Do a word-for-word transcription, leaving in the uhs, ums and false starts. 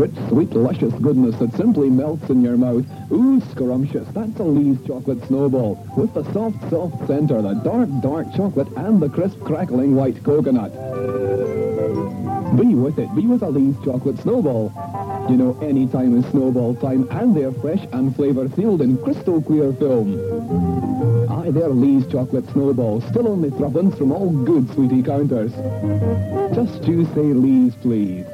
Rich, sweet, luscious goodness that simply melts in your mouth. Ooh, scrumptious. That's a Lee's Chocolate Snowball. With the soft, soft centre, the dark, dark chocolate, and the crisp, crackling white coconut. Be with it. Be with a Lee's Chocolate Snowball. You know, any time is Snowball time, and they're fresh and flavour sealed in crystal clear film. Aye, they're Lee's Chocolate Snowballs, still only threepence from all good sweetie counters. Just you say Lee's, please.